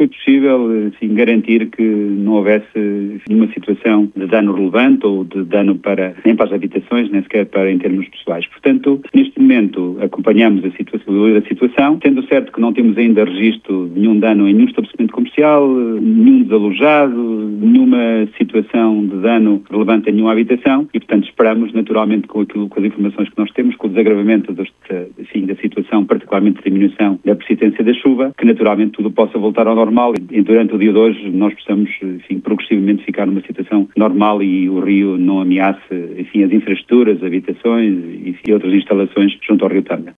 foi possível garantir que não houvesse nenhuma situação de dano relevante ou de dano nem para as habitações, nem sequer em termos pessoais. Portanto, neste momento acompanhamos a situação, sendo certo que não temos ainda registro de nenhum dano em nenhum estabelecimento comercial, nenhum desalojado, nenhuma situação de dano relevante em nenhuma habitação e, portanto, esperamos naturalmente com as informações que nós temos, com o desagravamento da situação, particularmente a diminuição da persistência da chuva, que naturalmente tudo possa voltar ao normal e durante o dia de hoje nós possamos, progressivamente ficar numa situação normal e o rio não ameace, as infraestruturas, habitações e outras instalações junto ao rio Tâmega.